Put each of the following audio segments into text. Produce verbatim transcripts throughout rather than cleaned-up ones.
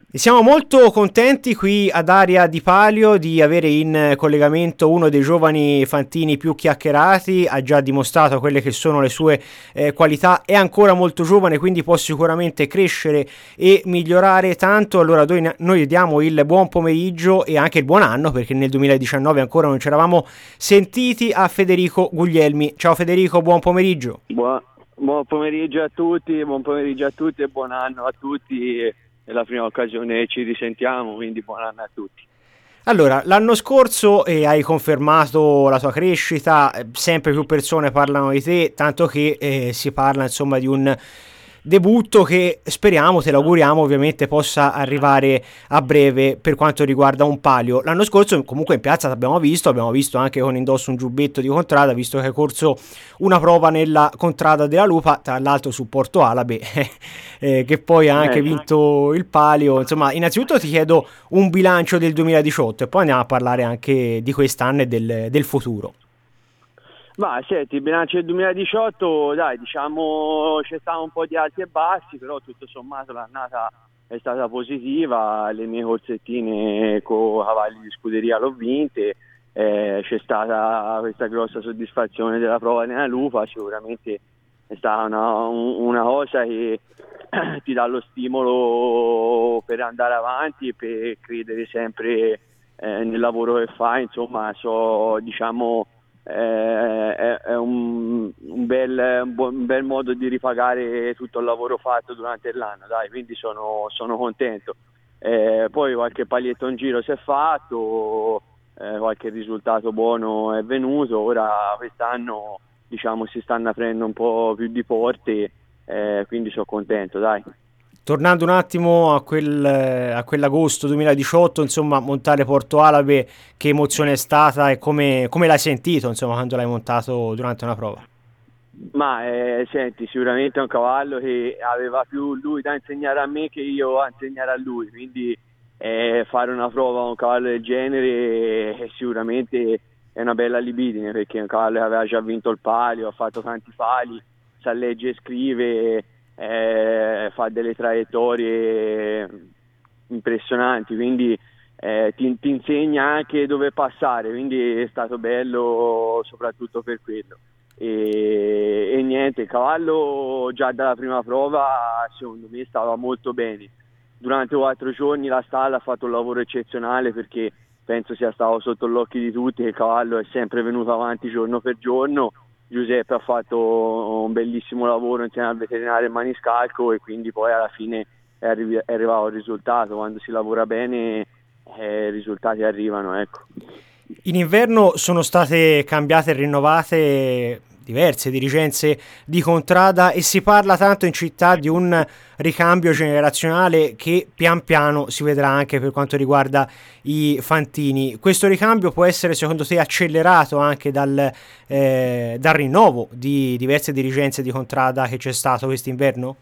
Siamo molto contenti qui ad Aria di Palio di avere in collegamento uno dei giovani fantini più chiacchierati. Ha già dimostrato quelle che sono le sue eh, qualità, è ancora molto giovane, quindi può sicuramente crescere e migliorare tanto. Allora noi, noi diamo il buon pomeriggio e anche il buon anno, perché nel duemiladiciannove ancora non ci eravamo sentiti, a Federico Guglielmi. Ciao Federico, buon pomeriggio. Buon, buon pomeriggio a tutti, buon pomeriggio a tutti e buon anno a tutti. È la prima occasione che ci risentiamo, quindi buon anno a tutti. Allora, l'anno scorso eh, hai confermato la tua crescita, eh, sempre più persone parlano di te, tanto che eh, si parla insomma di un debutto che speriamo, te l'auguriamo, ovviamente possa arrivare a breve per quanto riguarda un palio. L'anno scorso comunque in piazza t'abbiamo visto, abbiamo visto anche con indosso un giubbetto di Contrada, visto che hai corso una prova nella Contrada della Lupa, tra l'altro su Porto Alabe, eh, che poi ha anche Eh, vinto il palio. Insomma, innanzitutto ti chiedo un bilancio del duemiladiciotto e poi andiamo a parlare anche di quest'anno e del, del futuro. Ma senti, il bilancio del duemiladiciotto, dai, diciamo c'è stato un po' di alti e bassi, però tutto sommato l'annata è stata positiva, le mie corsettine con cavalli di scuderia l'ho vinte, eh, c'è stata questa grossa soddisfazione della prova nella Lupa, sicuramente è stata una, un- una cosa che ti dà lo stimolo per andare avanti e per credere sempre eh, nel lavoro che fai, insomma, so, diciamo eh, è, è un, un, bel, un, bu- un bel modo di ripagare tutto il lavoro fatto durante l'anno, dai, quindi sono, sono contento. Eh, poi qualche paglietto in giro si è fatto, eh, qualche risultato buono è venuto, ora quest'anno diciamo si stanno aprendo un po' più di porte, eh, quindi sono contento, dai. Tornando un attimo a, quel, a quell'agosto duemiladiciotto, insomma, montare Porto Alabe, che emozione è stata e come, come l'hai sentito, insomma, quando l'hai montato durante una prova? Ma eh, senti, sicuramente è un cavallo che aveva più lui da insegnare a me che io a insegnare a lui, quindi eh, fare una prova a un cavallo del genere eh, sicuramente è una bella libidine, perché è un cavallo che aveva già vinto il palio, ha fatto tanti pali, sa leggere e scrive, eh, fa delle traiettorie impressionanti, quindi eh, ti, ti insegna anche dove passare, quindi è stato bello soprattutto per quello. E, e niente, il cavallo già dalla prima prova secondo me stava molto bene. Durante quattro giorni la stalla ha fatto un lavoro eccezionale, perché penso sia stato sotto gli occhi di tutti che il cavallo è sempre venuto avanti giorno per giorno. Giuseppe ha fatto un bellissimo lavoro insieme al veterinario e maniscalco, e quindi poi alla fine è, arri- è arrivato il risultato. Quando si lavora bene eh, i risultati arrivano, ecco. In inverno sono state cambiate e rinnovate diverse dirigenze di Contrada e si parla tanto in città di un ricambio generazionale che pian piano si vedrà anche per quanto riguarda i fantini. Questo ricambio può essere secondo te accelerato anche dal, eh, dal rinnovo di diverse dirigenze di Contrada che c'è stato quest'inverno?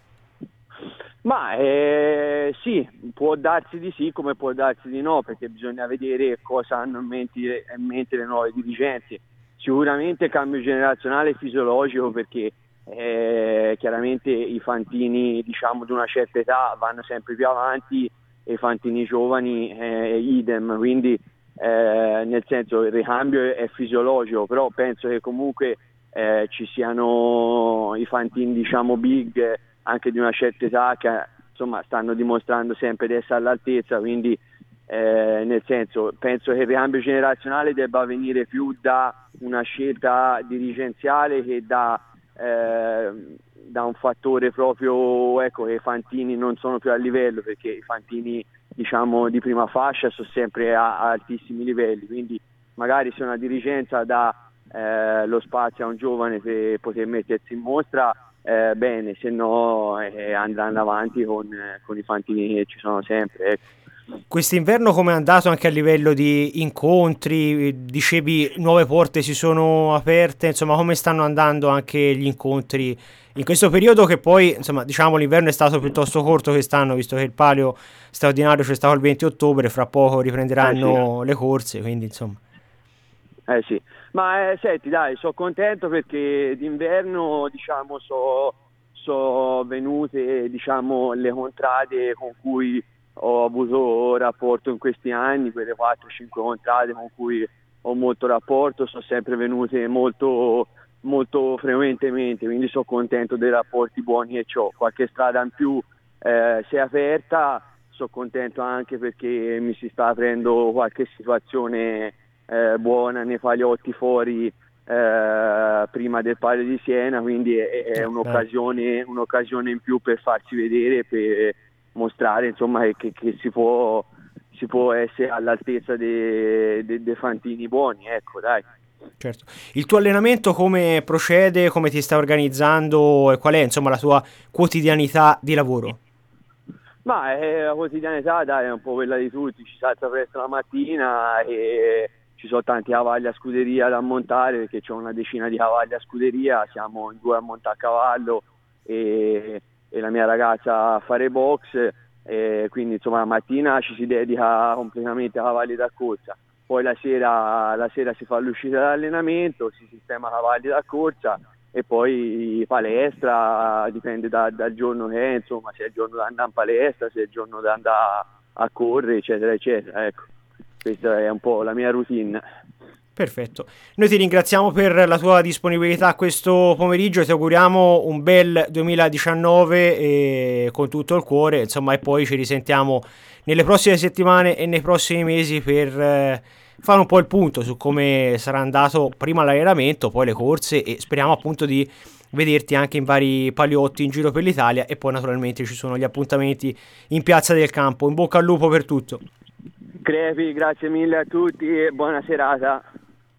Ma eh, sì, può darsi di sì come può darsi di no, perché bisogna vedere cosa hanno in mente, in mente le nuove dirigenze. Sicuramente il cambio generazionale è fisiologico, perché eh, chiaramente i fantini, diciamo, di una certa età vanno sempre più avanti e i fantini giovani eh, idem, quindi eh, nel senso il ricambio è, è fisiologico, però penso che comunque eh, ci siano i fantini, diciamo, big anche di una certa età che insomma stanno dimostrando sempre di essere all'altezza, quindi eh, nel senso penso che il ricambio generazionale debba venire più da una scelta dirigenziale che da, eh, da un fattore proprio, ecco, che i fantini non sono più a livello, perché i fantini, diciamo, di prima fascia sono sempre a, a altissimi livelli, quindi magari se una dirigenza dà eh, lo spazio a un giovane per poter mettersi in mostra, eh, bene, se no eh, andranno avanti con, eh, con i fantini che ci sono sempre, ecco. Quest'inverno come è andato anche a livello di incontri? Dicevi nuove porte si sono aperte, insomma come stanno andando anche gli incontri in questo periodo, che poi insomma diciamo l'inverno è stato piuttosto corto quest'anno, visto che il palio straordinario c'è stato il venti ottobre, fra poco Eh sì, riprenderanno le corse, quindi insomma. eh sì. Ma eh, senti, dai, sono contento perché d'inverno, diciamo, so, so venute, diciamo, le contrade con cui ho avuto rapporto in questi anni, quelle quattro cinque contrade con cui ho molto rapporto, sono sempre venute molto, molto frequentemente, quindi sono contento dei rapporti buoni che ho. Qualche strada in più eh, si è aperta, sono contento anche perché mi si sta aprendo qualche situazione eh, buona nei Paliotti fuori eh, prima del Palio di Siena, quindi è, è un'occasione, un'occasione in più per farsi vedere, per mostrare insomma che, che si può si può essere all'altezza dei de, de fantini buoni, ecco, dai. Certo. Il tuo allenamento come procede, come ti stai organizzando e qual è insomma la tua quotidianità di lavoro? Ma eh, la quotidianità, dai, è un po' quella di tutti, ci si alza presto la mattina e ci sono tanti cavalli a scuderia da montare, perché c'è una decina di cavalli a scuderia, siamo in due a montare a cavallo e, e la mia ragazza a fare box, e quindi insomma la mattina ci si dedica completamente ai cavalli da corsa, poi la sera, la sera si fa l'uscita d'allenamento, si sistema cavalli da corsa e poi palestra, dipende da, dal giorno che è, insomma, se è il giorno da andare in palestra, se è il giorno da andare a correre, eccetera, eccetera, ecco. Questa è un po' la mia routine. Perfetto. Noi ti ringraziamo per la tua disponibilità questo pomeriggio e ti auguriamo un bel duemiladiciannove e con tutto il cuore, insomma, e poi ci risentiamo nelle prossime settimane e nei prossimi mesi per eh, fare un po' il punto su come sarà andato prima l'allenamento, poi le corse e speriamo appunto di vederti anche in vari paliotti in giro per l'Italia e poi naturalmente ci sono gli appuntamenti in Piazza del Campo. In bocca al lupo per tutto. Crepi, grazie mille a tutti e buona serata.